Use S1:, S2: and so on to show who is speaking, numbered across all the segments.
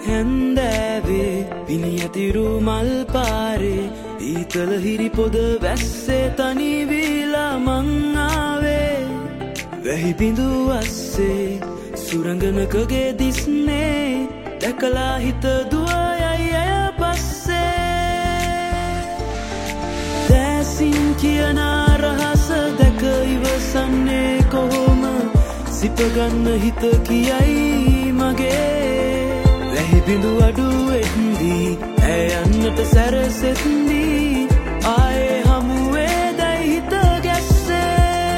S1: හැන්දෑවේ පිණි ඇතිරු මල් පාරේ ඊතල හිරි පොද වැස්සේ තනි වීලා මං ආවේ වැහි බිඳු අස්සේ සුරංගනකගේ දිස්නේ දැකලා හිත දුවයයි ඇය පස්සේ දැසින් කියන රහස දැක ඉවසන්නේ කොහොම සිපගන්න හිත කියයි මගේ වැහි බිඳු අඩුවෙත්දී ඇය යන්නට සැරසෙත්දී ආයේ හමුවේ දැයි හිත ගැස්සේ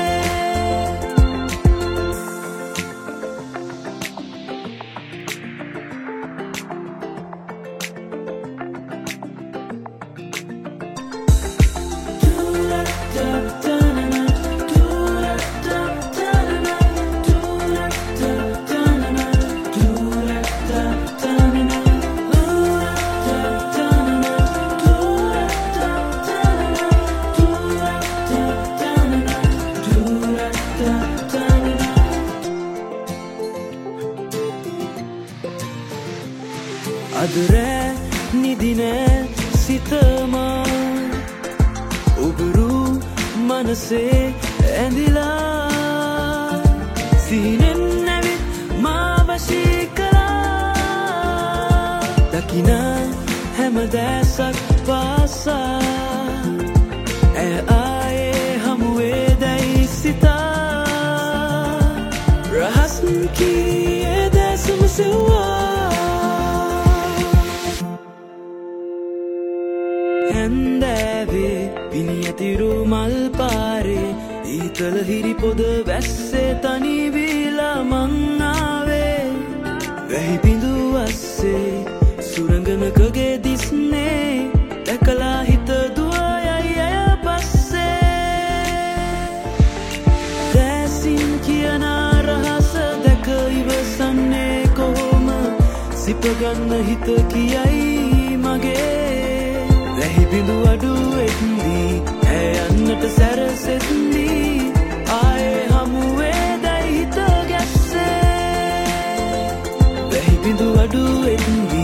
S1: අදරෑ නිදිනෑ සිතමා උගුරු මනසේ ඇඳිලා සිහිනෙන් නැවිත් මා වශී කළා දකින හැම දැසක් පාසා ඇය ආයේ හමුවේ දැයි සිතා රහස් කී දැසම සෙව්වා හැන්දෑවේ පිණි ඇතිරු මල් පාරේ ඊතල හිරි පොද වැස්සේ තනි වීලා මං ආවේ වැහි බිඳු අස්සේ සුරංගනකගේ දිස්නේ දැකලා හිත දුවයයි ඇය පස්සේ දැසින් කියන රහස දැක ඉවසන්නේ කොහොම සිපගන්න හිත කියයි මගේ වැහි බිඳු අඩුවෙත්දී ඇය යන්නට සැරසෙත්දී ආයේ හමුවේ දැයි හිත ගැස්සේ වැහි බිඳු අඩුවෙත්දී